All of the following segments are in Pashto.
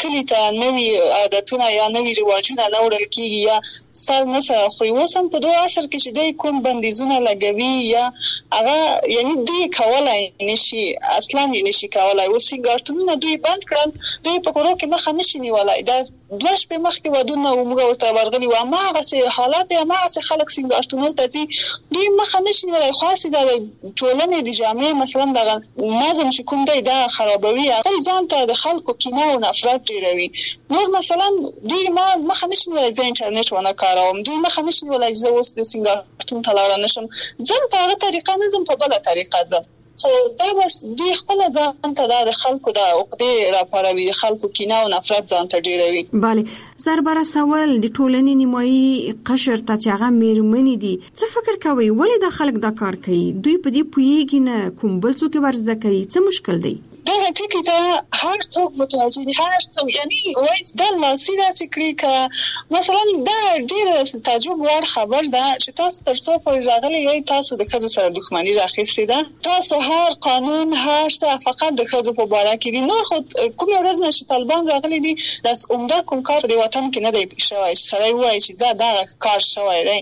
کلی ته نوي عادتونه یا نوي رواجونه نه وړل کېږي یا سر نه سره خوري. اوس هم په دوه عصر کې چې دوی کوم بندیزونه لګوي یا هغه یعنی دوی کولای نشي، اصلا یې نشي کولای. اوس سینګارتونونه دوی بند کړل، دوی په کورو کې مخه نشي نیولای. دا دوه شپې مخکې ودونه موږ ورته ورغلي وو، هماغسې حالات دی، هماغسې خلک سینګارتونو ته ځي، دوی مخه نشي نیولای. خاصې د ټولنې د جامع مثلا دغه نظم چې کوم دی دا خرابوي، خپل ځان ته د خلکو کینه او نفرت ډېروي. نور مثلا دوی مخه نشي نیولای زه انټرنیټ ونه کاروم، دوی مخه نشي نیولای زه اوس د سینګارتون ته لاړه نشم، ځم په هغه طریقه نه ځم په بله طریقه ځم. خو دا بس دوی خپل ځان ته د خلکو د عقدې راپاروي، د خلکو کینه او نفرت ځان ته ډېروي. بله، زربره سوال د ټولنې نیمایي قشر ته چې هغه میرمنې دي، څه فکر کوي ولې دا خلک دا کار کوي؟ دوی په دې پوهېږي نه، کوم بل څوک ورزده کوي، څه مشکل دی؟ دغه ټکي ته هر څوک متوجه دي، هر څوک یعنی وایي دا لاسي داسې کړي که مثلا دا ډېره تعجب وړ خبر ده چې تاسو تر څو پورې راغلي یئ تاسو د ښځو سره دښمني راخیستې ده، تاسو هر قانون هر څه فقط د ښځو په باره کې دي. نور خو کومې ورځ نه چې طالبان راغلي دي داس عمده کوم کار په دې وطن کې نه دی شوی چې سړی ووایي چې دغه کار شوی دی.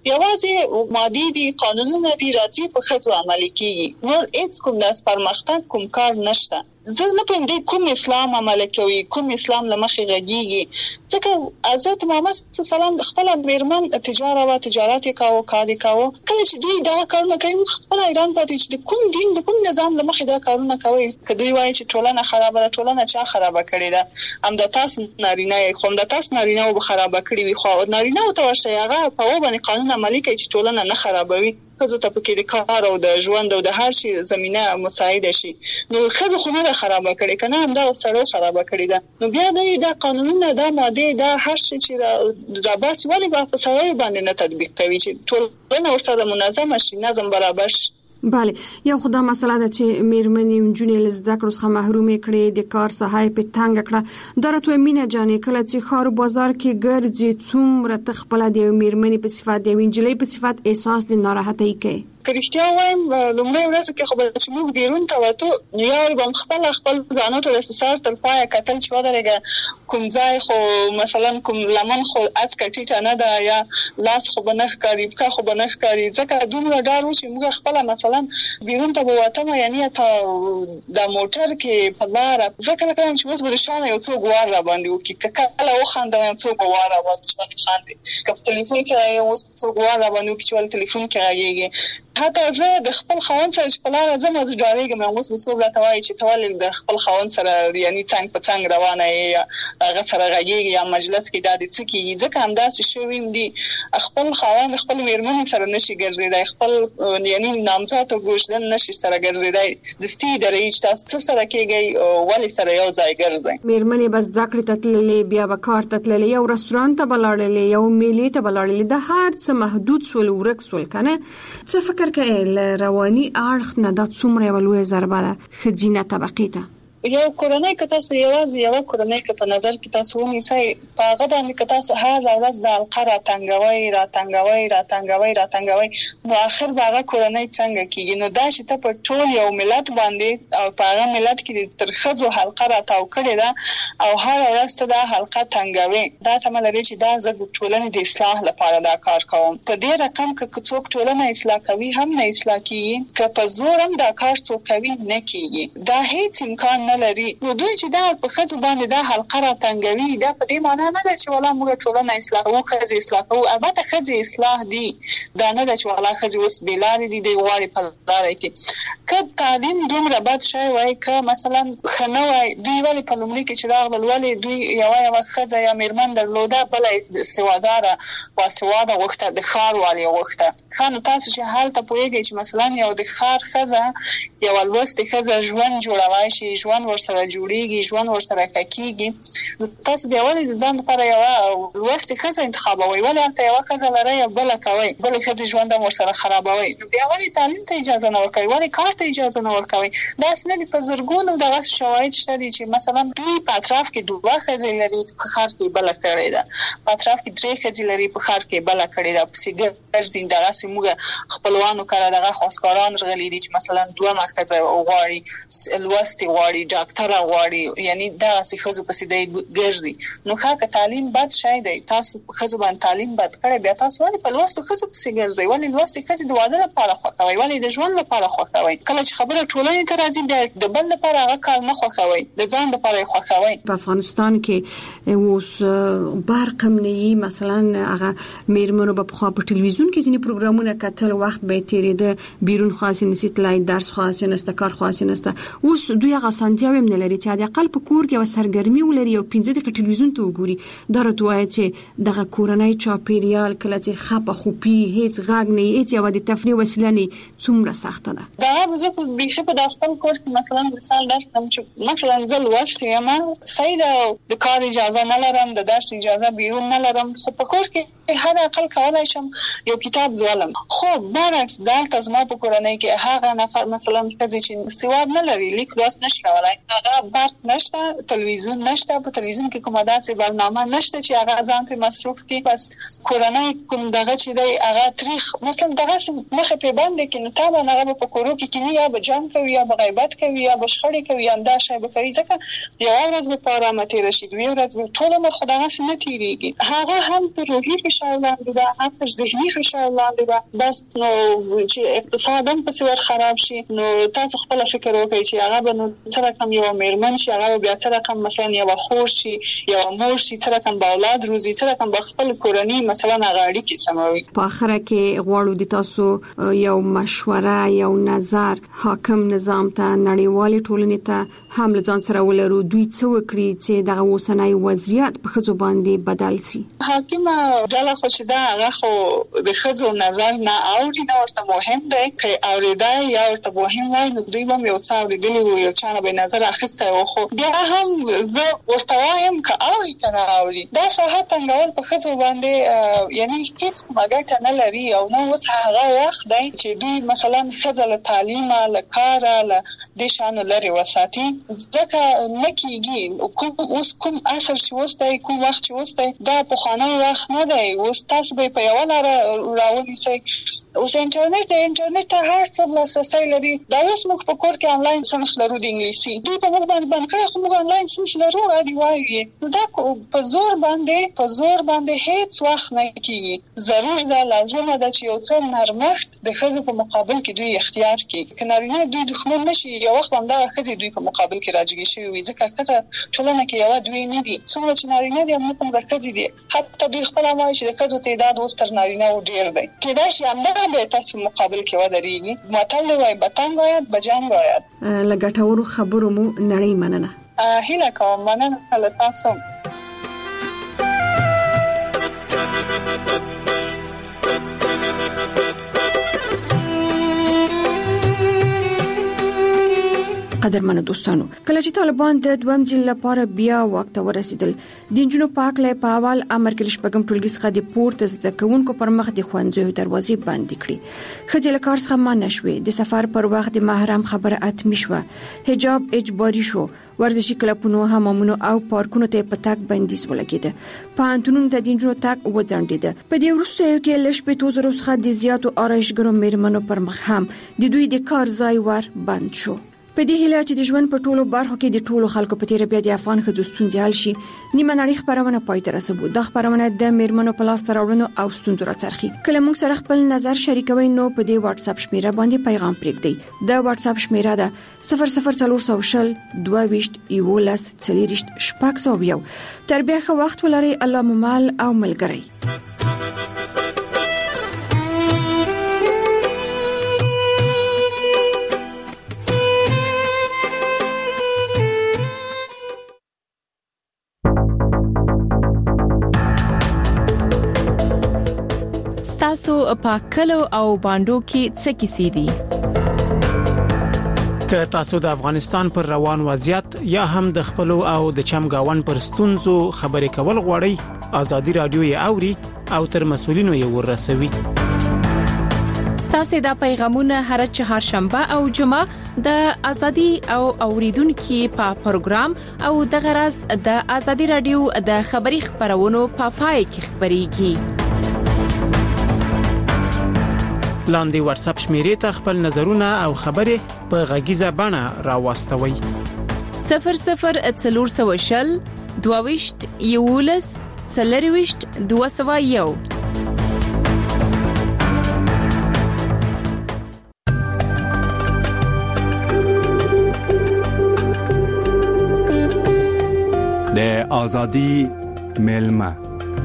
یوازې مادي دي، قانونونه دي، راځي په ښځو عملي کېږي، نور هېڅ کوم داس پرمختګ کوم کار نشته. زه نه پوهیم دی کوم اسلام عمل کوي، کوم اسلام له مخې غږیږي. ځکه حضرت محمد صلی الله علیه وسلم خپله میرمن تجارت یې کاوه، کار یې کاوه. کله چې دوی دا کارونه کوي موږ خپل حیران پاتې چې د کوم دین د کوم نظام له مخې دا کارونه کوي. که دوی وایي چې ټولنه خرابه ده، ټولنه چا خرابه کړې ده؟ همدا تاسو نارینه یې، خو همدا تاسو نارینه به خرابه کړې وي، خو نارینه ته ورشئ هغه په باندې قانون عملي کوي چې ټولنه نه خرابوي، ښځو ته پکې د کار او د ژوند او د هر شي زمینه مساعده شي. نو ښځو خو نه ده خرابه کړې، که نه همدغه سړو خرابه کړې ده. نو بیا دی دا قانونونه، دا مادې، دا هر شی چې راباسي ولې به په سړیو باندې نه تطبیق کوي چې ټولنه ورسره منظمه شي، نظم برابر شي. بله، یو خو دا مسله ده چې میرمنې نجونې له زده کړو څخه محرومې کړې، د کار ساحه یې پې تنګه کړه. دا راته مینه جانې کله چې ښار و بازار کې ګرځې څومره ته خپله د یوې میرمنې په صفت، د یوې نجلۍ په صفت احساس د ناراحتۍ کوي؟ که رښتیا وایم لومړۍ ورځو کې خو به چې موږ بیرون ته وتو یا به هم خپل ځانو ته د سر تر پایه کتل چې ودرېږه کوم ځای خو مثلا کوم لمن خو اڅکه ټیټه نه ده یا لاس خو به نه ښکاري، پښه خو به نه ښکاري. ځکه دومره ډار و چې موږ خپله مثلا بیرون ته به وتم یعنې ته د موټر کې په لاره ځکه نه کوم چې اوس به د شانه یو څوک وار راباندې وکړي، که کله وخاندم یم څوک به وار راباندې خاندي، که په تلیفون کې اوس څوک وار راباندې وکړي چې ولې تلیفون کې غږېږي. حتی زه د خپل خاوند سره چې په لاره ځم زه ډارېږم، اوس به څوک راته وایي چې ته ولې د خپل خاوند سره یعنې څنګ په څنګ روانه یې یا هغه سره غږېږي یا مجلس کې دا دې څه کېږي. ځکه همداسې شوي هم دي، خپل خاوند خپل میرمنې سره نشي ګرځېدی، خپل یعنې نامزاد او ګوشدن نشي سره ګرځېدی. دستي یې درېږي چې تاسو څه سره کېږئ، ولې سره یو ځای ګرځئ. میرمنې به زده کړې ته تللې، بیا به کار ته تللې، یو رستورانت ته به لاړلې، یو میلې ته به لاړلې، د هر څه محدود سول، ورک سول. که نه څه فکر کوې رواني اړخ نه دا څومره یوه لویه ضربه ده ښځینه طبقې ته؟ یو کورنۍ که تاسو یوازې یوه کورنۍ که په نظر کې تاسو ونیسئ، په هغه باندې که تاسو هره ورځ د حلقه راتنګوئ نو آخر به هغه کورنۍ څنګه کېږي؟ نو دا چې ته په ټول یو ملت باندې او په هغه ملت کې تر ښځو حلقه راتاو کړې ده او هره ورځ ته دا حلقه تنګوې، دا تمه لري چې دا زه د ټولنې د اصلاح لپاره دا کار کوم. په دې رقم که څوک ټولنه اصلاح کوي هم نه اصلاح کېږي، که په زور هم دا کار څوک کوي نه کېږي. دا هیڅ امکان نه لري. نو دوی چې دا په ښځو باندې دا حلقه راتنګوي، دا په دې معنا نه ده چې والله موږ ټولنه اصلاح کوو، ښځې اصلاح کوو. البته ښځې اصلاح دي، دا نه ده چې والله ښځې اوس بې لارې دي، دوی غواړي په لاره کې. که تعلیم دومره بد شوی وای، که مثلا ښه نه وای، دوی ولې په لومړي کې چې راغلل ولې دوی یوه ښځه یا میرمن درلوده، بله سواداره باسواده غوښته، د ښار والې غوښته. ښه نو تاسو چې هلته پوهېږئ چې مثلا یو د ښار ښځه یوه لوستې ښځه ژوند جوړوای شي، ژوند ورسره جوړیږي، ژوند ورسره ککېږي، تاسو بیا ولې د ځان لپاره یوه لوستې ښځه انتخابوئ؟ ولې هلته یوه ښځه لرئ او بله کوئ، بلې ښځې ژوند هم ورسره خرابوئ؟ نو بیا ولې تعلیم ته اجازه نه ورکوئ؟ ولې کار ته اجازه نه ورکوئ؟ داسې نه دي، په زرګونو دغسې شواهد شته دي چې مثلا دوی په اطراف کې 2 ښځې لري، په ښار کې بله کړې ده، په اطراف کې 3 ښځې لري، په ښار کې بله کړې ده، پسې ګرځي. دغسې موږ خپلوانو کره دغه خواستګاران راغلي دي چې مثلا 2 ښځه غواړي، لوستې غواړي، ډاکټر غواړي، یعنی دا څه پسې دی ګرځي. نو که تعلیم بد شي دی، تاسو خزو باندې تعلیم بد کړی، بیا تاسو ولې په لوستو خزو پسې ګرځئ؟ ولې لوستي خزې د واده لپاره خوښوي؟ ولې د ژوند لپاره خوښوي؟ کله چې خبره ټولنې ته راځي بیا د بل لپاره هغه کار نه خوښوي، د ځان لپاره خوښوي. په افغانستان کې اوس برقم نه، مثلا هغه میرمنو په خوا په ټلویزیون کې ځینې پروګرامونه کتل، وخت به تیرېده، بیرون خاصه نسیت لای درس خاصه نسته، کار خاصه نسته. اوس دوی هغه سانتیاو هم نه لري چې د اقل په کور کې و سرګرمي ولري او 15 دقیقې ټلویزیون ته وګوري. دا راته وایي چې دغه کورنۍ چاپیریال کله چې خپه خوپی هیڅ غاګ نه، هیڅ یو د تفریح وسیله نه، څومره سخته ده. دا زه په بیخي په خپل کور کې مثلا مثال درکړم چې مثلا زه لوستې یم، صحیح د کار اجازه نه لرم، د درس اجازه بیرون نه لرم، خو په کور کې حد اقل کولای شم یو کتاب لولم. خو برعکس دلته زما په کورنۍ کې هغه نفر مثلا چې سواد نه لري، لیک لوست نشي کولای، هغه برق نشته، تلویزیون نشته، په تلویزیون کې کومه داسې برنامه نشته چې هغه ځان په مصروف کړي. بس کورنۍ کوم دغه چې دی هغه تاریخ مثلا دغه مخه په باندې کې نو تابع هغه په کورو کې یا به جام کوي، یا به غیبت کوي، یا به شخړې کوي، یا دا شی به کوي. ځکه یو ورځ به په آرامه تیر شي، دوی ورځ به ټول مخ خدای نه تیریږي. هغه هم په روحي فشار لاندې ده، هم په ذهني فشار لاندې ده. بس نو چې اقتصاد هم په څیر خراب شي، نو تاسو خپل فکر وکړئ چې هغه به نو څه رقم یو میرمن شي، هغه بیا څه رقم مثلا یو خور شي، یو مور شي، څه رقم به اولاد روزي، څه رقم به خپل کورنۍ مثلا هغه اړیکې سموي. په اخره کې غواړو د تاسو یو مشوره، یو نظر حاکم نظام ته، نړیوالې ټولنې ته هم لزان سره ولرو، دوی څه وکړي چې دغه اوسنۍ وضعیت په خځو باندې بدل شي. حاکمه ډله خو چې دا هغه خو د خځو نظر نه اوري، نه ورته مهم دی، که اورېدای یا ورته مهم وای نو دوی به یو څه اورېدلي وو، یو چا نه به نظر اخیستی وو. خو بیا هم زه ورته وایم که اوري که نه اوري، دا ساحه تنګول په خځو باندې یعنی هیڅ کومه ګټه نه لري. او نو اوس هغه وخت دی چې دوی مثلا ښځه له تعلیمه، له کاره، له دې شیانو لرې وساتي. ځکه نه کېږي. اوس کوم عصر چې اوس دی، کوم وخت چې اوس دی، دا پخوانی وخت نه دی. اوس تاسو به په یوه لاره راونیسئ. اوس انټرنیټ ته هر څه لاسرسی لري. دا اوس موږ په کور کې انلاین صنف لرو د انګلیسي، دوی په موږ باندې بند کړی، خو موږ انلاین صنف لرو عادي وایي. نو دا په زور باندې هیڅ وخت نه کېږي. ضرور ده، لازمه ده چې یو څه نرمښت د ښځو په مقابل کې دوی اختیار کړي. که نارینه دوی دښمن نشي، یو وخت همدغه ښځې دوی په مقابل کې راجګې شوي وي. ځکه ښځه ټولنه کې یوه دوی نه دي، څومره چې نارینه دي همدومره د ښځې دي. حتی دوی خپله هم وایي چې د ښځو تعداد اوس تر نارینه‌وو ډېر دی. کېدای شي همدغه به تاسو په مقابل کې ودرېږي. متل دی وایي بتنګ آید بجنګ آید. له ګټورو خبرو مو نړۍ مننه. هیله کوم، مننه له تاسو. قدرمنو دوستانو، کله چې طالبان د دویم ځل لپاره بیا واک ته ورسېدل، د نجونو په هکله په اول امر کې شپږم ټولګي څخه د پورته زده کوونکو پر مخ د ښوونځیو دروازې بندې کړې. ښځې له کار څخه منع شوې، د سفر پر وخت د محرم خبره اتمی شوه، حجاب اجباري شو، ورزشي کلبونو، حمامونو او پارکونو ته په تګ بندیز ولګېده، پوهنتونونو ته د نجونو تګ وځنډېده. په دې وروستیو کې له 15,000 څخه د زیاتو آرایشګرو میرمنو پر مخ هم د دوی د کار ځای ور بند شو. په دې هیله چې د ژوند په ټولو برخو کې د ټولو خلکو په تیر بیا د افغان ښځو ستونزې حل شي، نیمه نړۍ خبرونه پای ته رسوو. دا خبرونه د میرمنو په لاس راوړنو او ستونزو راڅرخي. کله موږ سره خپل نظر شریکوي نو په دې واتس اپ شمیره باندې پیغام پرېږدئ. دا واتس اپ شمیره ده 00420 22 11 40 601. تر بیا ښه وخت ولرئ. الله مو مل او ملګری. تاسو پاکلو او باندو کې څه کیسې دي؟ که تاسو د افغانستان پر روان وضعیت یا هم د خپلو او د چمګاون پر ستونزو خبرې کول غواړئ، ازادي رادیو یې اوري او تر مسولینو یې ورسوي. تاسو دا پیغامونه هر چهارشنبه او جمعه د ازادي او اوریدونکو په پروګرام او د غرض د ازادي رادیو د خبري خبرونو په پای کې خبريږي. لاندې واتس اپ شمیرې ته خپل نظرونه او خبرې په غږیزه بڼه راوستوي. 0040 22 11 40 201. د آزادی ملمه.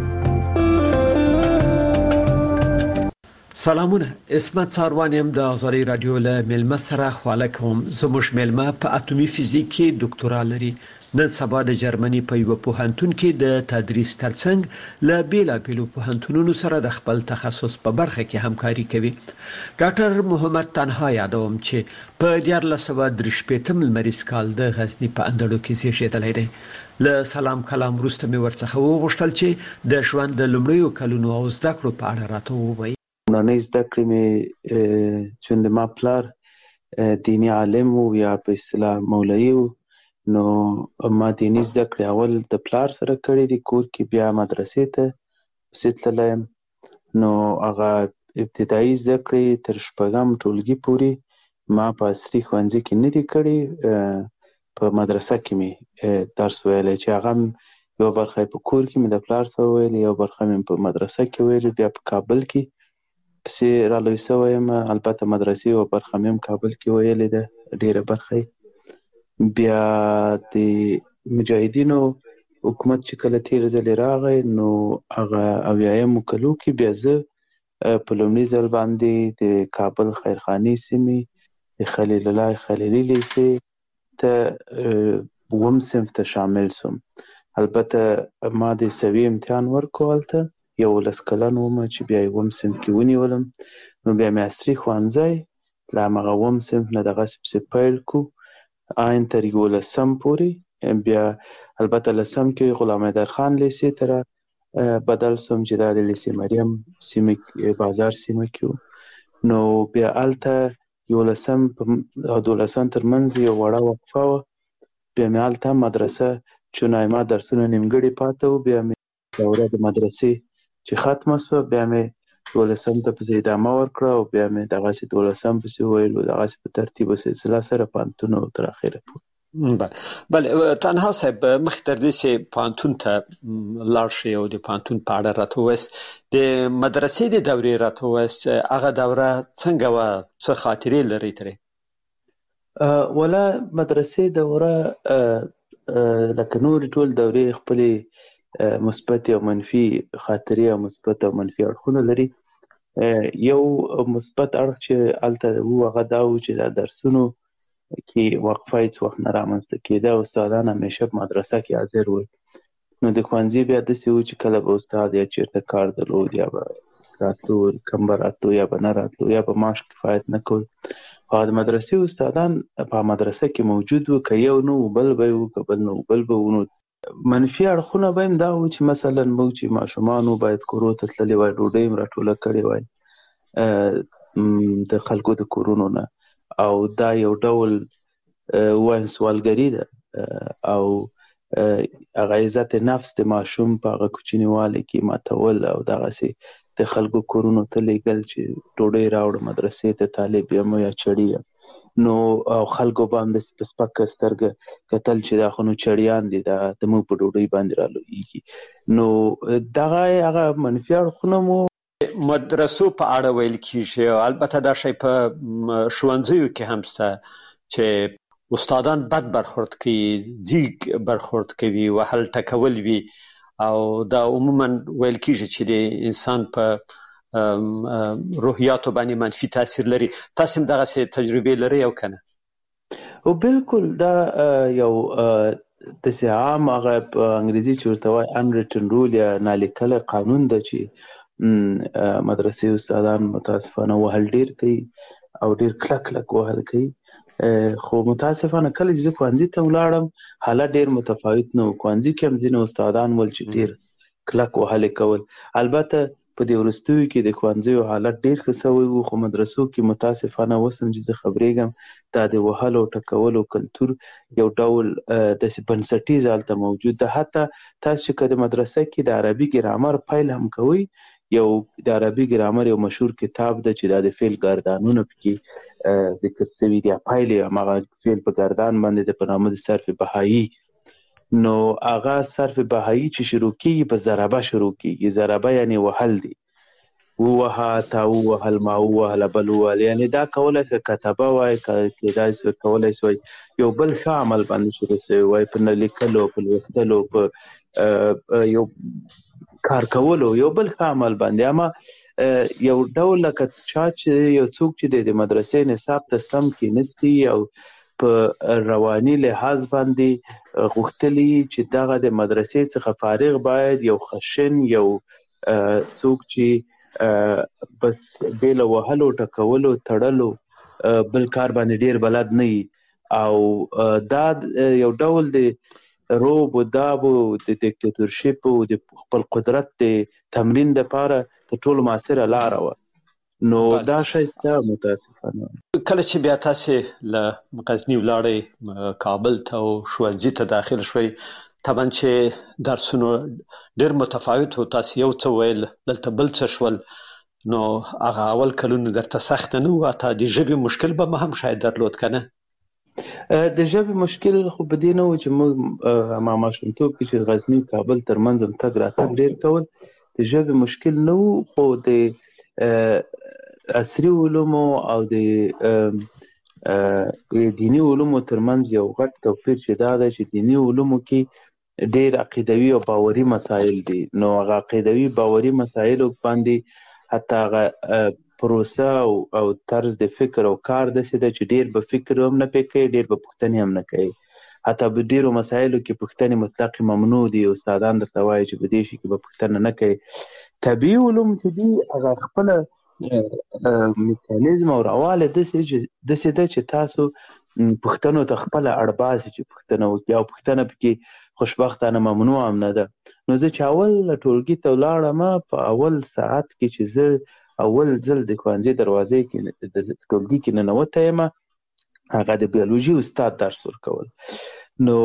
سلامونه، اسمت ساروانیم د آزادی رادیو له ملمه سره خواله کوم. زموږ ملمه په اتمی فزیک کې ډاکټورا لري. نن سبا د جرمني په یو پوهنتون کې د تدریس ترڅنګ له بیلابیلو پوهنتونونو سره د خپل تخصص په برخه کې همکاري کوي. ډاکټر محمد تنها یادوم چې په 1983 لمریز کال د غزنی په اندړو کې زیږیدلی دی. له سلام کلام وروسته مې ورڅخه وغوښتل چې د ژوند د لومړیو کلونو او زده کړو په اړه راته ووایي. نننۍ زده کړې مې چې د ما پلار دیني عالم و یا په اصطلاح مولوي و، نو ما دیني زده کړې اول د پلار سره کړې دي کور کې، بیا مدرسې ته پسې تللی یم. نو هغه ابتدایي زده کړې تر 6م ټولګي پورې ما په عصري ښوونځي کې نه دي کړې، په مدرسه کې مې درس ویلی چې هغه یو برخه په کور کې مې د پلار سره ویلې، یو برخه مې په مدرسه کې ویلې، بیا په کابل کې پسې رالوی سوی یم. البته مدرسې یو برخه مې هم کابل کې ویلې ده، ډېره برخه. بیا د مجاهدینو حکومت چې کله تیر ځلې راغی، نو هغه 80مو کلو کې بیا زه په لومړي ځل باندې د کابل خیرخانې سیمې د خلیل الله خلیلي لیسې ته 9م صنف ته شامل سوم. البته ما د سوي امتحان ورکو هلته، 11 کلن وم چې بیا 1م صنف کې ونیولم. نو بیا مې عصري ښوونځی له همغه 9م صنف نه دغسې پسې پیل کو عین تر 11م پورې. بیا البته 10م کې غلام حیدرخان لیسې ته بدل سوم چې دا د لیسې مریم سیمه بازار سیمه کې و. نو بیا هلته 11م او 12م تر منځ یو وړه وقفه وه. بیا مې هلته مدرسه چون ما درسونه نیمګړي پاته و، بیا مې دوره د مدرسې چې ختمه سوه، بیا مې 12م ته پسې ادامه ورکړه او بیا مې دغسې 12م پسې وویل، دغسې په ترتیب و سلسله سره پوهنتون او تر اخره پورې. بله تنها صاحب، مخکې تر دې چې پوهنتون ته لاړ شئ او د پوهنتون په اړه راته ووایاست، د مدرسې د دورې راته ووایاست، هغه دوره څنګه وه، څه خاطرې لرئ ترې؟ ولا مدرسې دوره لکه نورې ټول دورې خپلې مثبت او منفي خاطرې او مثبت او منفي اړخونه لري. یو مثبت اړخ چې هلته و هغه دا و چې دا درسونو کې وقفه هېڅ وخت نه رامنځته کېده. استادان همیشه په مدرسه کې حاضر ول. نو د ښوونځي بیا داسې و چې کله به استاد یا چېرته کار درلود یا به راتلو، کم به راتلو یا به نه راتلو یا به معاش کفایت نه کول. او د مدرسې استادان په مدرسه کې موجود و، که یو نه و بل به و، که بل نه و بل به و. نو منفي اړخونه به هم دا و چې مثلا موږ چې ماشومان وو باید کورو ته تللي وای، ډوډۍ هم راټوله کړې وای د خلکو د کورونو نه، او دا یو ډول وایم سوالګري ده او هغه عزت نفس د ماشوم په هغه کوچنیوالي کې ماتول او دغسې د خلکو کورونو ته لیږل چې ډوډۍ راوړه مدرسې ته، طالب یم یا چړي یم. نو او خلکو به هم داسې په سپکه سترګه کتل چې دا خو نو چړیان دي، دا زموږ په ډوډۍ باندې رالویږي. نو دغه هغه منفي اړخونه مو مدرسو په اړه ویل کېږي، او البته دا شی په ښوونځیو کې هم شته چې استادان بد برخورد کوي، ځیږ برخورد کوي، وهل ټکول وي، او دا عموما ویل کېږي چې د انسان په روحیاتو باندې منفي تاثیر لري. تاسو هم دغسې تجربې لرئ او که نه؟ او بالکل دا یو داسې عام هغه په انګریزي چې ورته وایي unwritten rule یا نالیکلی قانون ده چې مدرسې استادان متاسفانه وهل ډېر کوي او ډېر کلک کلک وهل کوي. خو متاسفانه کله چې زه ښوونځي ته ولاړم حالت ډېر متفاوت نه و. ښوونځي کې هم ځینې استادان ول چې ډېر کلک وهلې کول. البته په دې وروستیو کې د ښوونځیو حالت ډېر ښه سوی و، خو مدرسو کې متاسفانه اوس هم چې زه خبرېږم دا د وهلو او ټکولو کلتور یو ډول داسې بنسټیز هلته موجود ده. حتی تاسو چې که د مدرسه کې د عربي ګرامر پیل هم کوئ، یو د عربي ګرامر یو مشهور کتاب ده چې د فعل گردانونه پکې ذکر شوي دي. پایلې هغه فعل په گردان باندې د په نامه د صرف بهایی. نو هغه صرف بهایی چې شروع کیږي په ضربه شروع کیږي. ضربه یعنی وهل دی. ووها تا ووهل ما ووهل بل ووهل، یعنی دا کولای شي کتابه وای، کېدای شي کولای شي یو بل ښه عمل باندې شروع شوی وای، په لیکلو، په لوستلو، په یو کار کولو، یو بل ښه عمل باندې. اما یو ډول لکه چا چې یو څوک چې د مدرسې نصاب ته سم کېنستی او په رواني لحاظ باندې غوښتلی چې دغه د مدرسې څخه فارغ باید یو خشن، یو څوک چې بس بیل وهلو، ټکولو، تړلو، بل کار باندې ډیر بلد نه وي. او دا یو ډول د روب و داب و د دیکتاتورشپ و د خپل قدرت د تمرین دپاره تر ټولو مؤثره لاره وه. نو دا شی سته متاسفانه. کله چې بیا تاسې له غزني ولاړئ کابل ته او ښوونځي ته داخل شوئ، طبعا چې درسونه ډېر متفاوت و، تاسې یو څه ویل، دلته بل څه شول، نو هغه اول کلونه درته سخته نه وه؟ حتی د ژبې مشکل به هم شاید درلود که نه؟ د ژبې مشکل خو په دې نه و چې موږ ما ماشومتوب کې چې غزني کابل ترمنځ هم تګ راتګ ډېر کول، د ژبې مشکل نه و. خو د عصري علومو او د دینی علومو ترمنځ یو غټ توپیر چې دا ده چې دینی علومو کې ډېر عقیدوي او باوري مسایل دي. نو هغه عقیدوي باوري مسایلو باندې حتی هغه پروسه او طرز د فکر او کار داسې ده چې ډېر به فکر هم نه پې کوي، ډېر به پوښتنې هم نه کوي. حتی په ډېرو مسایلو کې پوښتنې مطلق ممنوع دي. استادان درته وایي چې په دې شي کې به پوښتنه نه کوي. طبیعي علوم چې دي هغه خپله میکانیزم او رواله داسې ده چې تاسو پوښتنو ته خپله اړ باسي چې پوښتنه وکړي، او پوښتنه پکې خوشبختانه ممنوع هم نه ده. نو زه چې اول ټولګي ته ولاړم، په اول ساعت کې چې زه اول ځل د ښوونځي دروازې کې د ټولګي کې ننوتی یم، هغه د بیولوژي استاد درس ورکول. نو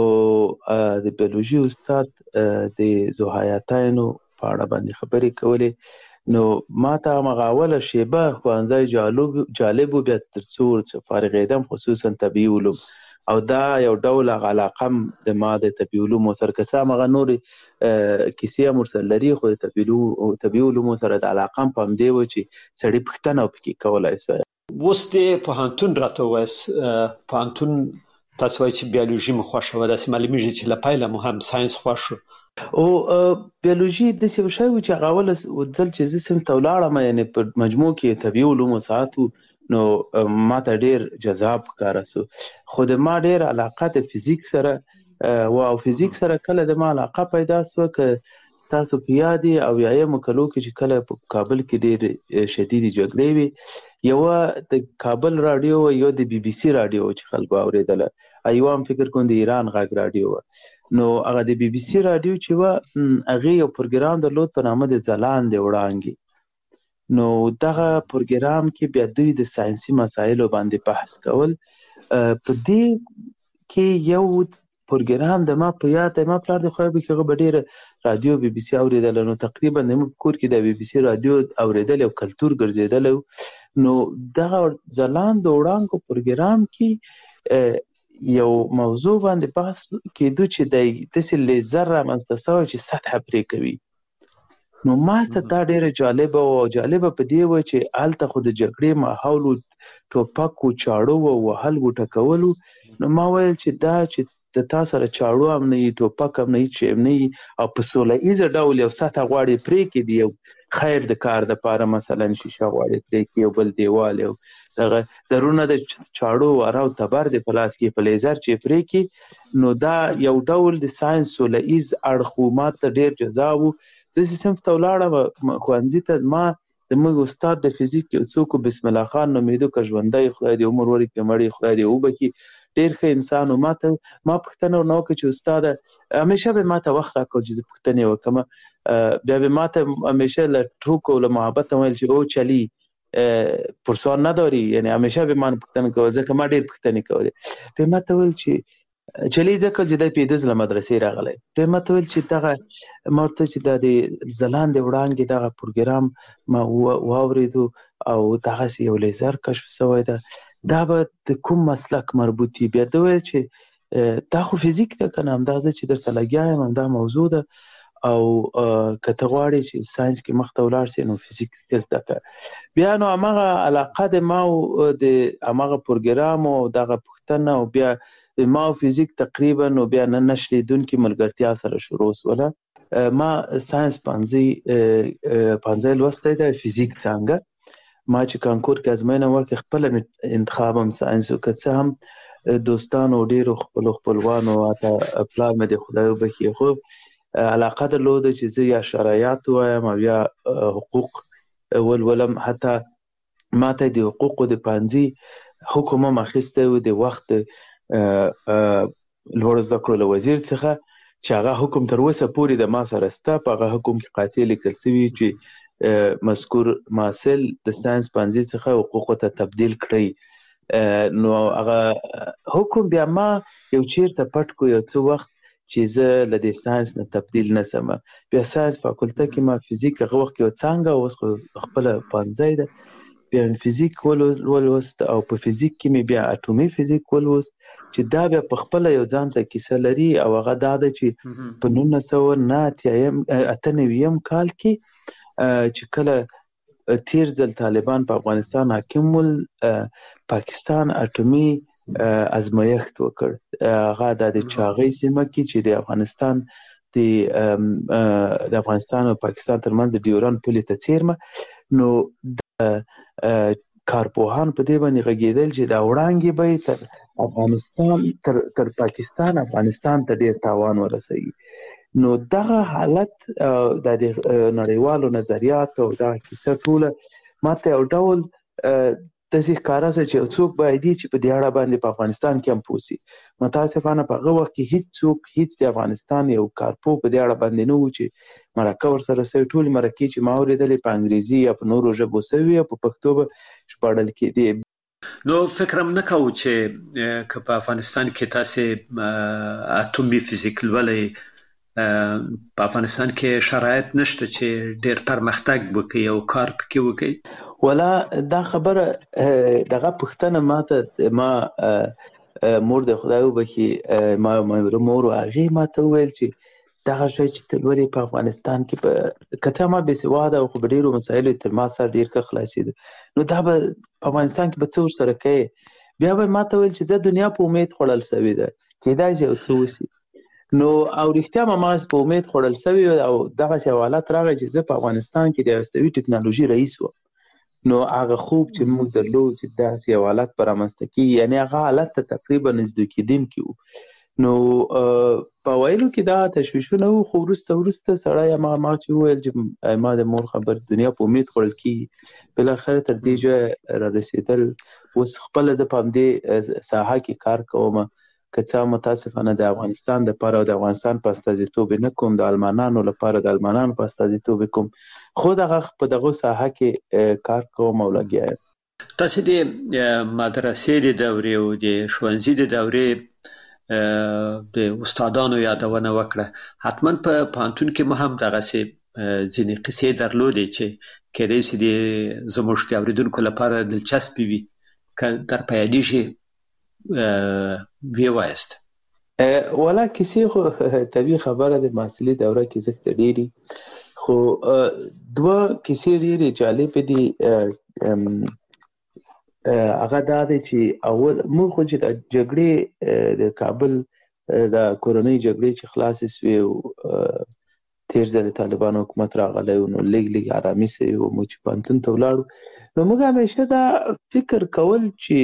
د بیولوژي استاد د ذوحیاتینو په اړه باندې خبرې کولې. نو ما ته همغه اوله شیبه ښوونځی جالب و، بیا تر څو فارغېدم، خصوصا طبیعي علوم، او دا یو ډول هغه علاقه هم د ما د طبیعي علومو سره، که څه همغه نورې کیسې هم ورسره لري، خو د طبیعي علومو سره د علاقه هم په همدې وه چې سړي پوښتنه پکې کولی شي. اوس د پوهنتون راته ووایاست، پوهنتون تاسو وایئ چې بیولوژي مو خوښه وه، داسې معلومېږي چې له پیله مو هم ساینس خوښ شو. او بیولوژي داسې یو شی و چې هغه اوله ځل چې زه صنف ته ولاړم، یعنې په مجموع کې طبیعي علومو ساعت و، نو ما ته ډېر جذاب ښکاره سو. خو د ما ډېر علاقه د فزیک سره و، او فزیک سره کله د ما علاقه پیدا سوه، که تاسو په یاد یې اویایمو کلو کې چې کله په کابل کې ډېرې شدیدې جګړې وې، یوه د کابل راډیو وه، یو د بي بي سي راډیو چې خلکو اورېدله، یوه هم فکر کوم د ایران غږ راډیو وه. نو هغه د بي بي سي راډیو چې وه، هغې یو پروګرام درلود په نامه د ځلاندې وړانګې. نو دغه پروګرام کې بیا دوی د ساینسي مسایلو باندې بحث کول. په دې کې یو پروګرام د ما په یاد دی، ما پلار د خدای بخښي هغه به ډېره راډیو بي بي سي اورېدله، نو تقریبا زموږ په کور کې د بي بي سي راډیو اورېدل یو کلتور ګرځېدلی و. نو دغه ځلاند وړانګو پروګرام کې یو موضوع باندې بحث کېدو چې دی داسې لیزر رامنځته سوی چې سطحه پرې کوي. نو ما ته دا ډېره جالبه وه، او جالبه په دې وه چې هلته خو د جګړې ماحول و، ټوپک و، چاړو و، وهل و، ټکول و. نو ما ویل چې دا چې د تا سره چاړو هم نه وي، ټوپک هم نه وي، چې هم نه وي، او په سوله ایزه ډول یو سطحه غواړې پرې کړي، یو خیر د کار دپاره، مثلا شیشه غواړې پرې کړي، یو بل دیوال، یو دغه درونه د چاړو واره او تبر د په لاس کې په لیزر چې پرې کړي. نو دا یو ډول د ساینس سوله ایز اړخ و، ما ته ډېر جذاب و. زه چې صنف ته ولاړم ښوونځي ته، ما زموږ استاد د فزیک یو څوک بسم الله خان نومېده، که ژوندی خدای دې عمر ورکړي، مړی خدای دې وبخي، ډېر ښه انسان و. ما پوښتنه ورنه وکړه چې استاده، همیشه به ما ته وخت راکړ چې زه پوښتنې وکړم. بیا به ما ته همیشه له ټوکو له محبت ویل چې او چلی پرسان نداری، یعنی همیشه به من پوښتنه کول، ځکه ما ډېر پوښتنې کولې. به ما ته ویل چې چلی ځکه چې دی 15 له مدرسې راغلی. به ما ته ویل چې دغه مرته چې د ځلاندې وړانګې دغه پروګرام ما واوریدو او دغه یو لیزر کشف شوی ده، دا به د کوم مسلک مربوط وي؟ بیا ده ویل چې دا خو فزیک ده که نه، همدغه چې درته لګیا یم همدا موضوع ده او که ته غواړې چې ساینس کې مخته ولاړ سې نو فزیک زده کړه. بیا نو همغه علاقه د ما او د همغه پروګرام او دغه پوښتنه او بیا د ما او فزیک تقریبا نو بیا نه نشلیدونکې ملګرتیا سره شروع شوله. ما ساینس پنځه لوستی ده، فزیک څانګه. ما چې کانکور کې ازموینه ورکړې خپله انتخاب هم ساینس و، که څه هم دوستانو ډېرو خپلوانو حتی پلار مې د خدای وبخښي خو علاقه درلوده چې زه یا شرایط وایم او یا حقوق ولولم. حتی ما ته د حقوقو د پانځي حکم هم اخیستی و د وخت لوړو زده کړو له وزیر څخه چې هغه حکم تر اوسه پورې د ما سره شته. په هغه حکم کې قاطع لیکل شوي چې مذکور محصل د ساینس پانځي څخه حقوقو ته تبدیل کړئ. نو هغه حکم بیا ما یو چیرته پټ کو یو څه وخت چې زه له دې ساینس نه تبدیل نسم. بیا ساینس فاکولته کې ما فزیک هغه وخت یو څانګه اوس خپله پانځی ده، بیا فزیک ولوست او په فزیک کې مې بیا اټومي فزیک ولوست چې دا بیا په خپله یو ځان ته کیسه لري او هغه دا ده چې په 1998 کال کې چې کله تیر ځل طالبان په افغانستان حاکم ول، پاکستان اټومي ازمایښت وکړ. هغه د چاغۍ سیمه کې چې د افغانستان او پاکستان ترمنځ د ډیورند پولې ته څیرمه. نو کارپوهان په دې باندې غږېدل چې دا وړانګې به تر افغانستان تر پاکستان افغانستان ته ډېر تاوان ورسوي. نو دغه حالت د نړیوالو نظریات او دغه کیسه ټوله ماته یو ډول داسې ښکاره شوه چې یو څوک باید چې په دې اړه باندې په افغانستان کې هم پوه شي. متاسفانه په هغه وخت کې هیڅ د افغانستان یو کارپوه په دې اړه باندې نه و چې مرکه ورسره شوې. ټولې مرکې چې ما اورېدلې په انګریزي یا په نورو ژبو شوې او په پښتو به ژباړل کېدې. نو فکر هم نه کوو چې که په افغانستان کې تاسې اټومي فزیک لولئ، په افغانستان کې شرایط نشته چې ډېر پرمختګ وکړي او کار پکې وکړي؟ ولا دا خبره دغه پوښتنه ما مور د خدای وبخښي ما مور هغې ما ته وویل چې دغه شی چې ته لولې په افغانستان کې که څه ما بېسواده او خو په ډېرو مسایلو تر ما سره ډېر ښه خلاصېده، نو دا به په افغانستان کې به څه ورسره کوې؟ بیا به ما ته ویل چې زه دنیا په امید خوړل شوې ده، کېدای شي یو څه وشي. نو او رښتیا ما په امید خوړل شوې او دغسې یو حالت راغی چې زه په افغانستان کې د هستوي ټکنالوژي رئیس وم. نو هغه خوب چې موږ درلود چې داسې یو حالت به رامنځته کېږي، یعنې هغه حالت ته تقریبا نږدې کېدونکي وو. نو په ویلو کې دا تشویشونه وو، خو وروسته سړی ما چې وویل چې ما د مور خبر دنیا په امید خوړل کېږي، بالاخره تر دې ځایه رارسېدل. اوس خپله زه په همدې ساحه کې کار کوم، که څه متاسفانه د افغانستان دپاره او د افغانستان په استازیتوب نه کوم، د المانانو لپاره د المانانو په استازیتوب کوم، خو په دغه ساحه کې کار کوم او لګیا یم. تاسې د مدرسې د دورې او د ښوونځي د دورې د استادانو یادونه وکړه. حتما په پوهنتون کې مو هم دغسې ځینې قصې درلودې چې کېدای شي زموږ د اورېدونکو لپاره دلچسپې وي، که در په یادېږي ویې وایاست. ولا کیسې خو طبیعي خبره د محصلي دوره کې زښته ډېرې، خو دوه کیسې ډېرې جالبې دي. هغه دا دی چې اول موږ خو چې د جګړې د کابل د کورنۍ جګړې چې خلاصې شوې او تېر ځل طالبانو حکومت راغلی و، نو لږ ارامي شوې وه، موږ چې پوهنتون ته ولاړو. نو موږ همیشه دا فکر کول چې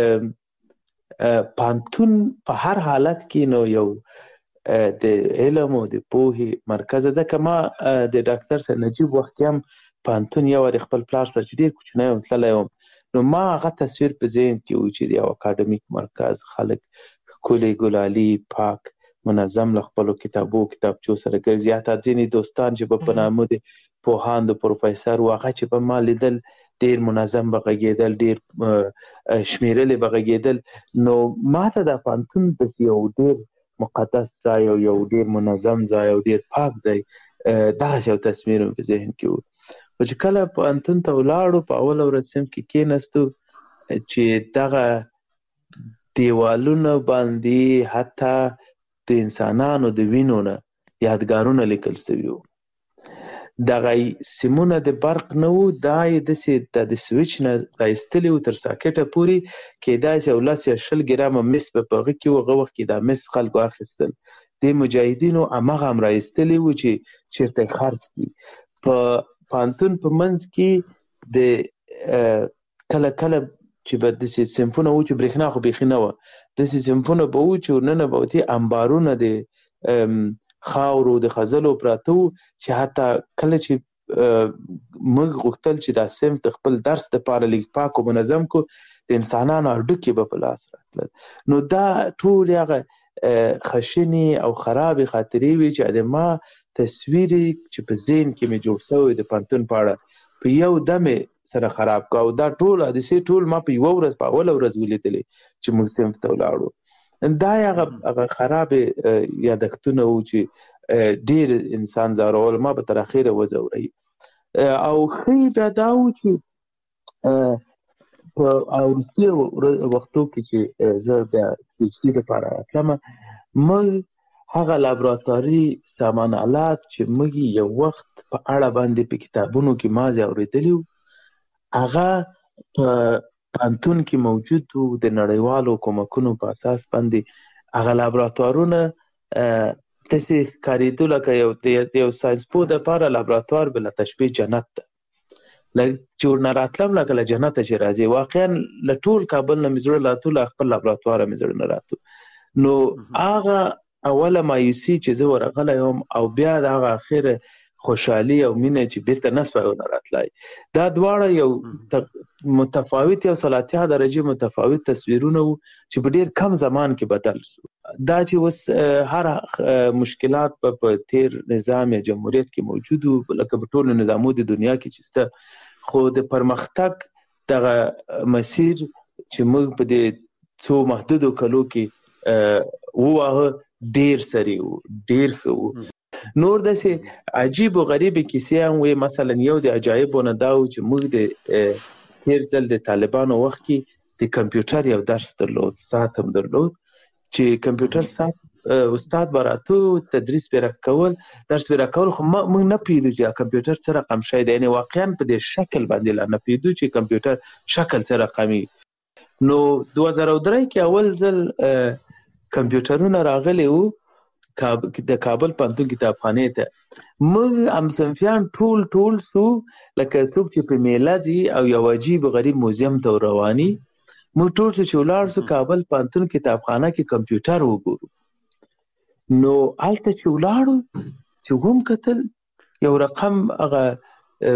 پوهنتون په هر حالت کې نو یو د علم او د پوهې مرکز. ځکه ما د ډاکټر سید نجیب وخت هم پوهنتون یو وارې خپل پلار سره چې ډېر کوچنی وم تللی وم، نو ما هغه تصویر په ذهن کې و چې د یو اکاډمیک مرکز، خلک ښکلي ګلالي پاک منظم له خپلو کتابچو سره ګرځي. حتی ځینې دوستان چې به په نامه د پوهاند و پروفیسر و، هغه چې به ما لیدل ډېر منظم به غږېدل، ډېر شمېرلې به غږېدل. نو ما ته د پوهنتون داسې یو ډېر مقدس ځای او یو ډېر منظم ځای او ډېر پاک ځای دغه یو تصویر په ذهن کې و. چې کله پوهنتون ته ولاړو په اول ورځ صنف کې کېناستو چې دغه دیوالونه باندې حتی د انسانانو د وینو نه یادګارونه لیکل شوي وو. دغه سیمونه د برق نه وو، دا یې داسې د سویچ نه رایستلي وو تر ساکټه پورې، کېدای شي 10 یا 20 ګرامه مس به په هغه کې وو. هغه وخت کې دا مس خلکو اخیستل، د مجاهدینو هماغه هم رایستلي وو چې چېرته یې خرڅ کړي. په پوهنتون په منځ کې د کله کله چې به داسې صنفونه وو چې برېښنا خو بیخي نه وه، داسې صنفونه به وو چې ورننه به وتې امبارونه د خاورو د خځلو پراته وو، چې حتی کله چې موږ غوښتل چې دا صنف د خپل درس دپاره لږ پاک او منظم کو، د انسانانو هډوکي به په لاس راتلل. نو دا ټول هغه خشنې او خرابې خاطرې وي چې د ما تصویر چې په ذهن کې مې جوړ شوی د پوهنتون په اړه په یو دم سره خراب کړ. او دا ټول حادثې ټول ما په یوه ورځ په اوله ورځ ولیدلې چې موږ صنف ته ولاړو. دا هغه خرابې یادښتونه وو چې ډېر انسان ځورول، ما به تر اخره وځوروي. او ښه بیا دا وو چې په وروستي وختو کې چې زه بیا پي ایچ ډي دپاره راتلم، موږ هغه لابراتواري سامان آلات چې موږ یو وخت په اړه باندې په کتابونو کې مازې اورېدلي وو، هغه په پوهنتون کې موجود وو. د نړیوالو کومکونو په اساس باندې هغه لابراتوارونه داسې ښکارېدو لکه یو ساینسپوه دپاره لابراتوار به له تشبیه جنت ده، چې ورنه راتلم لکه له جنته چې راځي. واقعا له ټول کابل نه مې زړه راتلو، له خپل لابراتواره مې زړه نه راتلو. نو هغه اوله مایوسي چې زه ورغلی وم او بیا د هغه اخره خوشحالي او مینه چې بیرته نه سوی ونه راتلی، دا دواړه یو متفاوت یو 30 درجې متفاوت تصویرونه وو چې په ډېر کم زمان کې بدل شو. دا چې اوس هر مشکلات په تیر نظام یا جمهوریت کې موجود وو، لکه په ټولو نظامو د دنیا کې چې شته، خو د پرمختګ دغه مسیر چې موږ په دې څو محدودو کلو کې وواهه ډېر سری وو، ډېر ښه وو. نور داسې عجیب و غریبې کیسې هم وې. مثلا یو د عجایبو نه دا و چې موږ د تېر ځل د طالبانو وخت کې د کمپیوټر یو درس درلود، ساعت هم درلود، چې کمپیوټر ساعت استاد به راته تدریس به راکول، درس به راکول، خو موږ نه پوهېدو چې کمپیوټر څه رقم شی دی. یعنې واقعا په دې شکل باندې لا نه پوهېدو چې کمپیوټر شکل څه رقمي. نو 2003 کې اول ځل کمپیوټرونه راغلي وو د کابل پوهنتون کتابخانې ته. موږ همصنفیان ټول سو لکه څوک چې په میله ځي او یو عجیب غریب موزیم ته رواني. موږ ټول چې ولاړ سو کابل پوهنتون کتابخانه کې کمپیوټر وګورو. نو هلته چې ولاړو چې هم کتل یو رقم هغه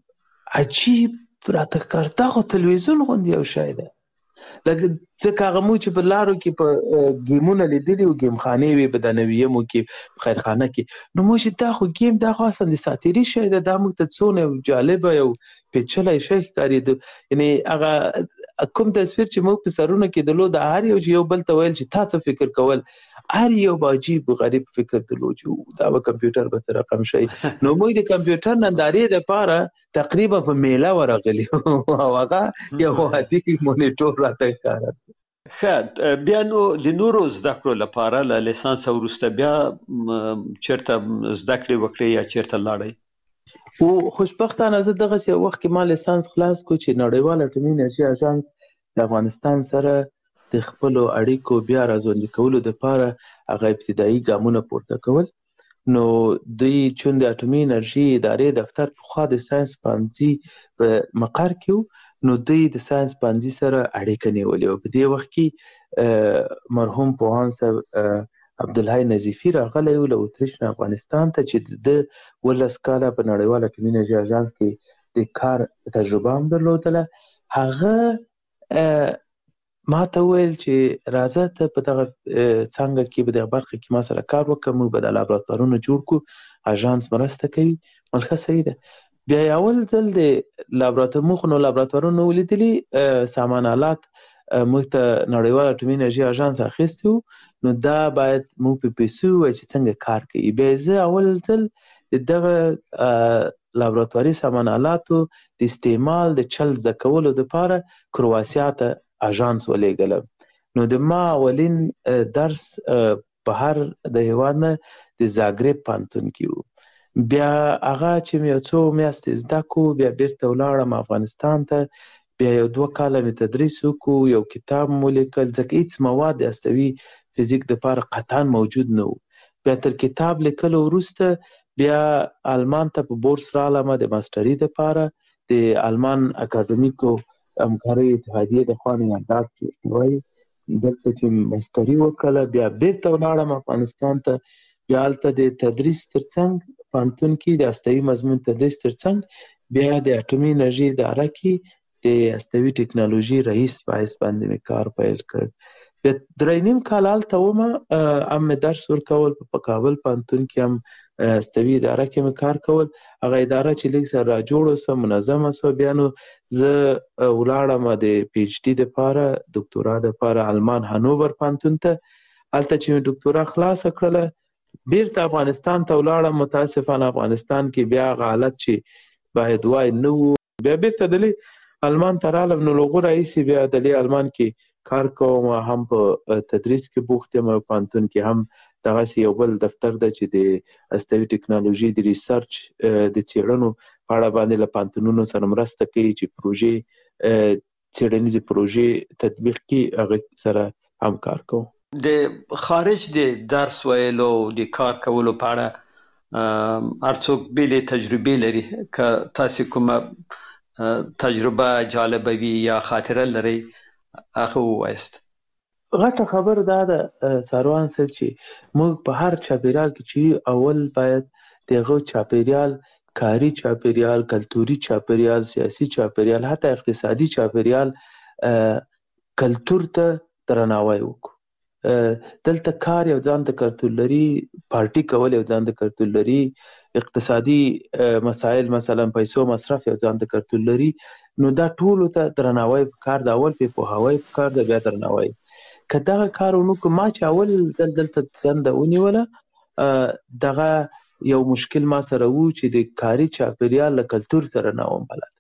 عجیب راته ښکار، دا خو تلویزیون غوندې یو شی دی. لکه هغه مو چې په لارو کې په ګیمونه لیدلي وو، ګیم خانې وې په دانویمو کې، په خیرخانه کې. نو موږ چې دا خو ګیم، دا خو اصلا د ساتیري شی دی، دا موږ ته څونه یو جالبه یو پیچلی شی ښکارېده. یعنې هغه کوم تصویر چې موږ په سرونه کې درلود، هر یو چې یو بل ته ویل چې تا څه فکر کول، هر یو به عجیب غریب فکر درلود چې دا به کمپیوټر به څه رقم شي. نو موږ د کمپیوټر نندارې دپاره تقریبا په میله ورغلي او هغه یو عادي مونیټور راته ښکاره. ښه، بیا نو د نورو زده کړو لپاره له لیسانس وروسته بیا چېرته زده کړې وکړې یا چېرته لاړئ؟ او خوشبختانه زه دغسې یو وخت کې ما لیسانس خلاص کړو چې نړیوال اټومي انرژي اژانس د افغانستان سره د خپلو اړیکو بیا راژوندي کولو دپاره هغه ابتدایي ګامونه پورته کول. نو دوی چون د اټومي انرژي ادارې دفتر پخوا د ساینس پوهنځي په مقر کې و، نو دوی د ساینس پوهنځي سره اړیکه نیولې وه. په دې وخت کې مرحوم پوهاند صاحب عبدالحی نظیفي راغلی و له اتریش نه افغانستان ته، چې د 11 کاله په نړیوال اټومي انرژي اژانس کې د کار تجربه هم درلودله. هغه ما ته وویل چې راځه ته په دغه څانګه کې په دغه برخه کې ما سره کار وکړه، موږ به دا لابراتوارونه جوړ کړو، اژانس مرسته کوي. ښه صحیح ده. بیا اول ځل د لابراتوارونو ولیدلي سامان آلات موږ ته نړیوال اټومي انرژي اژانس اخیستی و، نو دا باید موږ په پیسو ووایو چې څنګه کار کوي. بیا زه اول ځل دغه لابراتواري سامان آلاتو د استعمال د چل زده کولو دپاره کرواسیا ته اژانس ولېږله. نو د ما اولین درس بهر د هېواد نه د زاګرب پوهنتون کې و. بیا هغه چې مې یو څو میاشتې زده کړو، بیا بیرته ولاړم افغانستان ته. بیا یو 2 کاله مې تدریس وکړو، یو کتاب مو لیکل، ځکه هېڅ مواد د هستوي فزیک دپاره قطعا موجود نه و. بیا تر کتاب لیکلو وروسته بیا آلمان ته په بورس رالم د ماسټري دپاره د آلمان اکاډمیکو همکارۍ اتحادیې د خوا نه یاداد کې وایي. دلته چې ماسټري وکړله، بیا بیرته ولاړم افغانستان ته. بیا هلته د تدریس ترڅنګ پوهنتون کې د هستوي مضمون تدریس ترڅنګ بیا د اټومي انرژي اداره کې د هستوي ټکنالوژي رئیس په حیث باندې مې کار پیل کړ. بیا 3.5 کال هلته ومه، هم مې درس ورکول په کابل پوهنتون کې، هم هستوي اداره کې مې کار کول. هغه اداره چې لږ سره راجوړه سوه، منظمه سوه. بیا نو زه ولاړم د پی ایچ ډي دپاره، دکتورا دپاره آلمان هانوور پوهنتون ته. هلته چې مې دکتورا خلاصه کړله، بیرته افغانستان ته ولاړم. متاسفانه افغانستان کې بیا هغه حالت چې باید وای نه و. بیا بیرته دلې آلمان ته رالم. نو له هغو راهیسې بیا دلې آلمان کې کار کوم، هم په تدریس کې بوخت یم. پوهنتون کې هم دغسې یو بل دفتر ده چې د هستوي ټکنالوژي د ریسرچ د څېړنو په اړه باندې له پوهنتونونو سره مرسته کوي چې پروژې څېړنیزې پروژې تطبیق کړي، هغه سره هم کار کوم. د خارج د درس ویلو د کار کولو په اړه هر څوک بېلې تجربې لري. که تاسې کومه تجربه جالبه وي یا خاطره لرئ، هغه ووایاست. غټه خبر دا ده ساروان صاحب چې موږ په هر چاپیریال کې چې اول باید دغه چاپیریال، کاري چاپیریال، کلتوري چاپیریال، سیاسي چاپیریال، حتی اقتصادي چاپیریال، کلتور ته درناوی وکړو. دلته کار یو ځان ته کلتور لري، پارټي کول یو ځان ته کلتور لري، اقتصادي مسایل مثلا پیسو مصرف یو ځان ته کلتور لري. نو دا ټولو ته درناوی پکار ده. اول پې پوهاوی پکار ده، بیا درناوی. که دغه کار ونکړو، ما چې اول دلته دنده ونیوله، دغه یو مشکل ما سره و چې د کاري چاپیریال له کلتور سره نه وم بلد.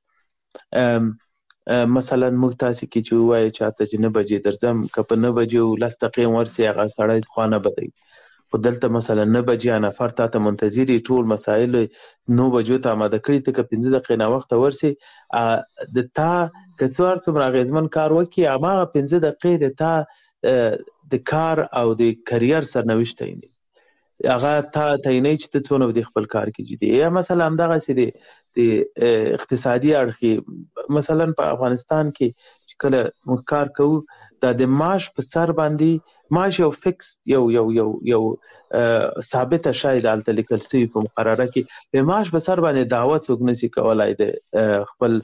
مثلا موږ تاسې کې چې ووایو چاته چې 9 بجې درځم، که په 9 بجې 10 دقیقې ورسې، هغه سړی خوا نه بدوي. خو دلته مثلا 9 بجې نفر تا ته منتظر یي، ټول مسایل 9 بجو ته اماده کړي، ته که 15 دقیقې ناوخته ورسې، د تا که څو هر څومره اغېزمن کار وکړي، هماغه 15 دقیقې د تا د کار او د کریر سرنوشت تعینوي. هغه تا تعینوي چې ته څونه د خپل کار کې جدي. یا مثلا همدغسې د اقتصادي اړخ، مثلا په افغانستان کې چې کله موږ کار کوو، دا د معاش په سر باندې معاش یو فکس یو ثابته شی ده هلته لیکل سوي په مقرره کې. د معاش په سر باندې دعوه څوک نشي کولی د خپل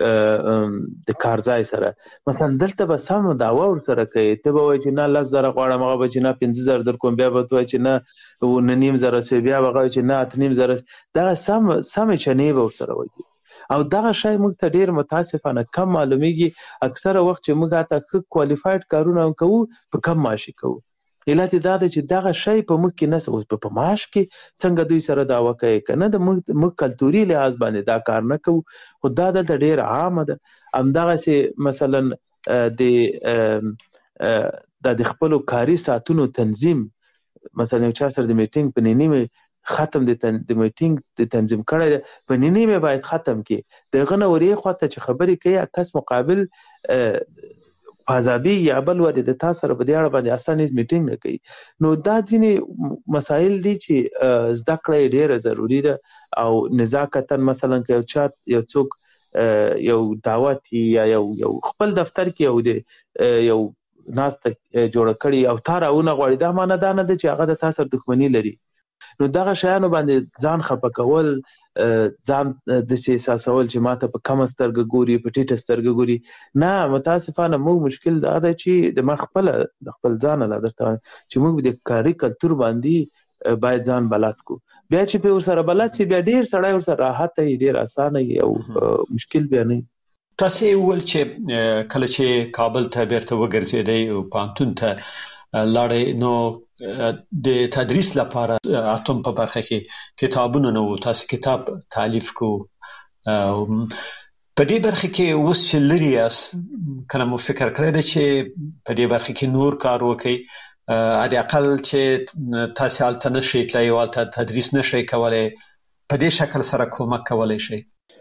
د کارځای سره. مثلا دلته به سم دعوه ورسره کوي، ته به وایي چې نه 10,000 غواړم، هغه به چې نه 15,000 در کوم، بیا به ته وایي چې نه 9,500 شوي، بیا به هغه وایي چې نه 8,500. دغه سمې چنې به ورسره وایي. او دغه شی موږ ته ډېر متاسفانه کم معلومیږي. اکثره وخت چې موږ هلته ښه کوالیفاید کارونه هم کوو، په کم معاشي کوو. علت یې دا ده چې دغه شی په موږ کې نشته. اوس په معاش کې څنګه دوی سره دعوه کوي که نه، د موږ کلتوري لحاظ باندې دا کار نه کوو. خو دا دلته ډېره عامه ده. همدغسې مثلا د خپلو کاري ساعتونو تنظیم، مثلا یو چا سره د میټینګ په نیمه ختم د میټینګ د تنظیم کړی دی، په نیمه باید ختم کړي. د هغه نه ورې خواته چې خبرې کوي، کس مقابل پازابي یا بل ورې د تا سره په دې اړه باندې اصلا هیڅ میټینګ نه کوي. نو دا ځینې مسایل دي چې زده کړه یې ډېره ضروري ده. او نزاکتا مثلا که یو څوک یو دعوت یا یو خپل دفتر کې یو ناسته جوړه کړي او تا راونه غواړي، دا معنی دا نه ده چې هغه د تا سره دښمني لري. نو دغه شیانو باندې ځان خفه کول، ځان داسې احساسول چې ماته په کمه سترګه ګوري، په ټیټه سترګه ګوري. نه، متاسفانه موږ مشکل دا ده چې د ما د خپل ځانه لا درته وایم چې موږ د کاري کلتور باندې باید ځان بلد کړو. بیا چې په ورسره بلد شي، بیا ډېر سړی ورسره راحت وي، ډېر اسانه وي او مشکل بیا نه وي. تاسې وویل چې کله چې کابل ته بیرته وګرځېدئ او پوهنتون ته، لاړې نو د تدریس لپاره اتم په برخه کې کتابونه نو تاسو کتاب تالیف کو په دې برخه کې اوس چې لري اس کله مو فکر کړی دی چې په دې برخه کې نور کار وکړي علي اقل چې تاسو حالت نشئ تلای او تدریس نشئ کولای په دې شکل سره کومک کولای شي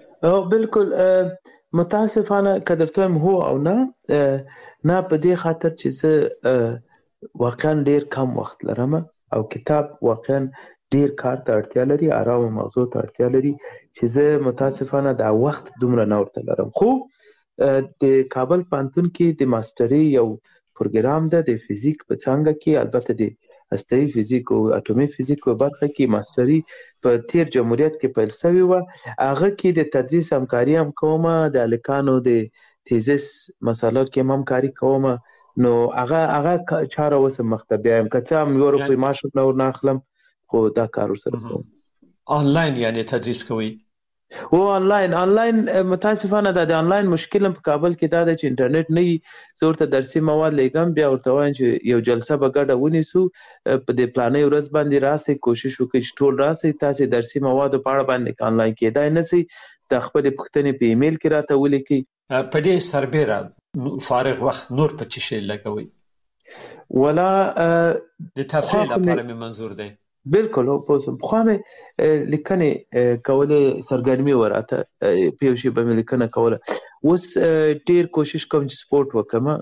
بالکل متاسفانه قدرتوم هو او نه په دې خاطر چې زه واقعا ډیر کم وخت لرم او کتاب واقعا ډیر کار ته اړتیا لري آرام موضوع ته اړتیا لري چې زه متاسفانه دا وخت دومره نه ورته لرم خو د کابل پوهنتون کې د ماستري یو پروګرام ده د فزیک په څانګه کې البته د هسته‌ایي فزیک او اټومي فزیک په برخه کې ماستري په تیر جمهوریت کې پیل شوی و هغه کې د تدریس همکاري هم کوم د الکانو د تیزس مسالو کې هم کاری کوم نو هغه چاره وسه مختبه هم کڅه هم یو روپی معاش نور نه اخلم خو دا کار سره کوم آنلاین یعنی تدریس کوي او آنلاین متاسفانه د آنلاین مشکل په کابل کې دا د انټرنیټ نه زورته درسي مواد لګم بیا ورته وایم چې یو جلسه به ګډه ونیسو په دې پلانې ورځ باندې راسي کوشش وکړئ چې ټول راسي تاسو درسي مواد په اړه باندې آنلاین کېدای نه سي د خپل پوښتنې په ایمیل کې راته ولیکي په دې سربېره فارغ وخت نور په څه شي لګوي ولا د تفریح لپاره مې منظور دی بالکل په خامه لیکنه کوله سرګرمي وراته پیو شي به لیکنه کوله اوس ډیر کوشش کوم چې سپورت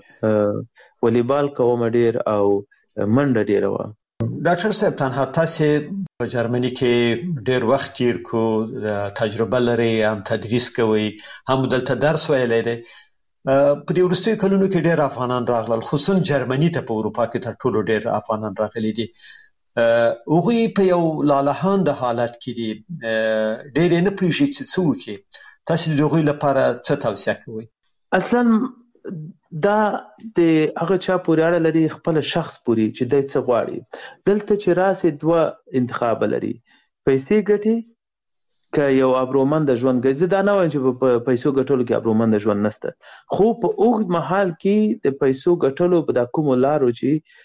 وکم والیبال کوم ډیر او منډه ډیر و ډاکټر صاحب تنها تاسو په جرمني کې ډیر وخت تیر کو تجربه لري هم تدریس کوي هم دلته درس ویلی دی په دې وروستیو کلونو کې ډیر افغانان راغلل خصوصا جرمني ته په اروپا کې تر ټولو ډیر افغانان راغلي دي اوغوی په یو لالهان د حالت کې دي ډېر نه پوهیږي چې څه وکړي تاسو د اوغوی لپاره څه توصیه کوئ اصلا دا د هغه چا پورې اړه لري خپل شخص پورې چې دای څه غواړي دلته چې راسي دوه انتخاب لري پیسې ګټي که یو ابرومند ژوند ګرځي دا نه وایم چې په پیسو ګټلو کې ابرومند ژوند نشته خو په اوږد مهال کې د پیسو ګټلو په د کوم لارو چې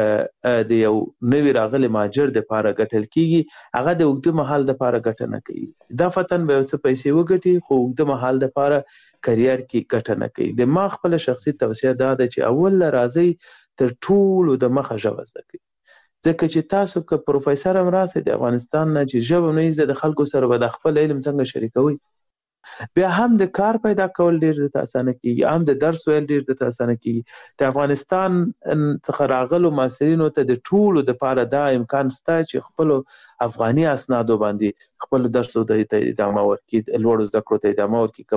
د یو نوی راغلی ماجر د پاره ګټل کیږي هغه د اوږد مهال د پاره ګټه نه کوي دا فتن به څه پیسې وګټي خو اوږد مهال د پاره کرییر کې ګټه نه کوي د ما خپل شخصي توصیه دا ده چې اول راځي تر ټولو د مخه ژبه زده کړئ ځکه چې تاسو که پروفیسور هم راسئ د افغانستان نه چې ژبه نه زده د خلکو سره به د خپل علم څنګه شریکوي بیا هم د کار پیدا کول ډیر د اسانه کیږي هم د درس ویل ډیر د اسانه کیږي د افغانستان څخه راغلو ماسرینو ته د ټولو د پاره دا امکان شته چې خپل افغاني اسنادو باندې خپل درسو د ادامه ورکړي لوړ زده کړو ته ادامه ورکړي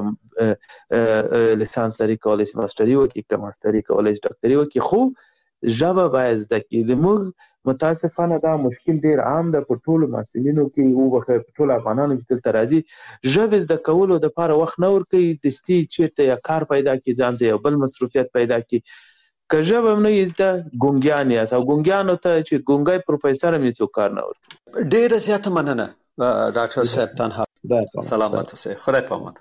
کوم لیسانس لري کولای شي ماستري وکړي کوم ماستري کولای شي ډاکټري وکړي خو ژبه باید زده کړي موږ متاسفانه دا مشکل ډیر عام ده په ټولو محصلینو کې او په ټولو افغانانو کې دلته راځي ژبه زده کولو د لپاره وخت نه ورکوي دستي چیرته یا کار پیدا کړي ځان ته یو بل مصروفیت پیدا کړي که ژبه نه زده ګونګیان یاست او ګونګیانو ته چې ګونګی پروفیسور هم هیڅوک کار نه ورکوي ډیره زیاته مننه ډاکټر صاحب تنها سلامت اوسئ خدای پامان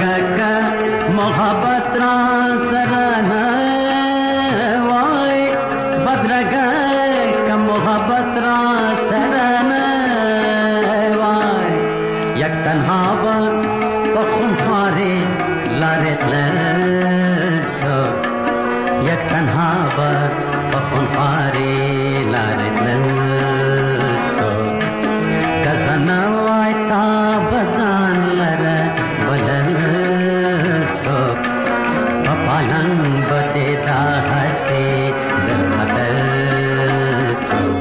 بدرګه محبت را سره نه وای بدرګه محبت را سره نه وای یک تنها به په خونخوارې لارې تلل یک تنها به په خونخوارې لارې تلل که زه نه وای تا به ځان لره بلل څوک په پالنګ به دې دا هسې درختل څوک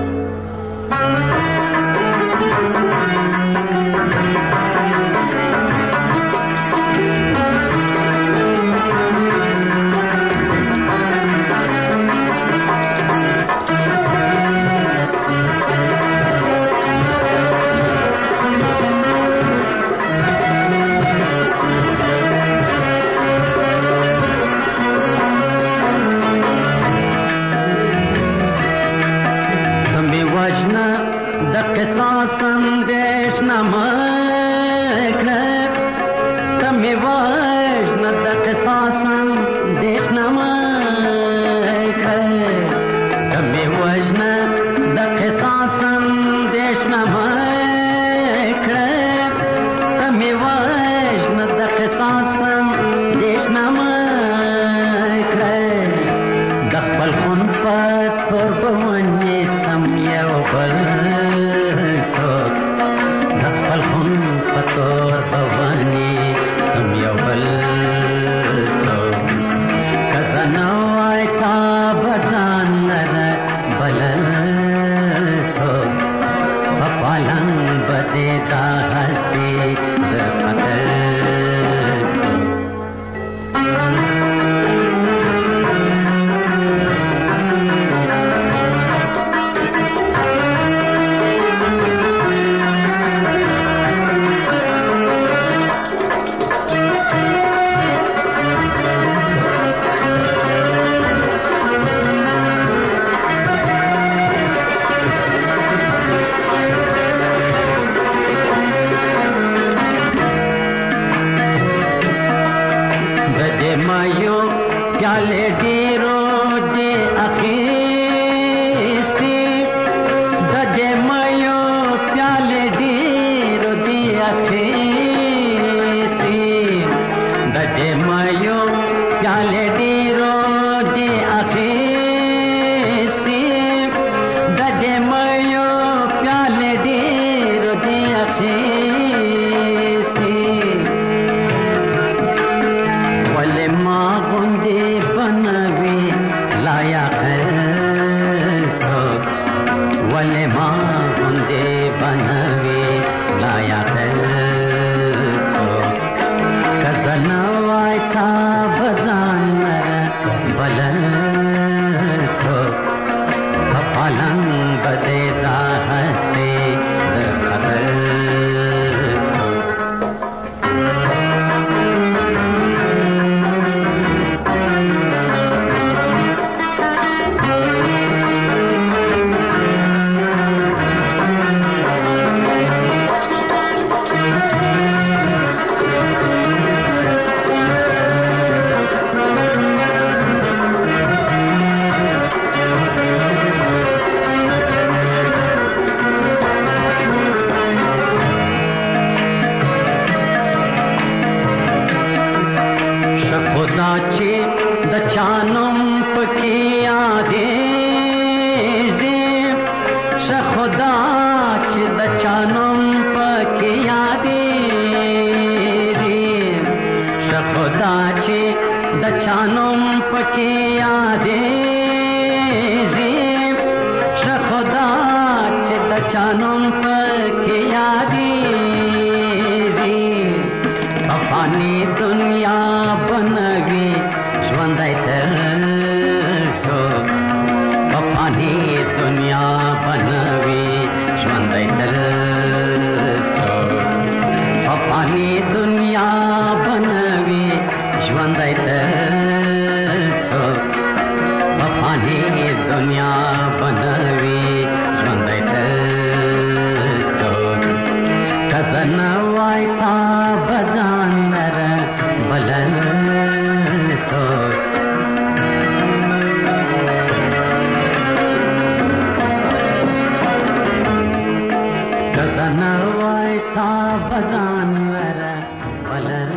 दुनिया बनवी ज्वंदै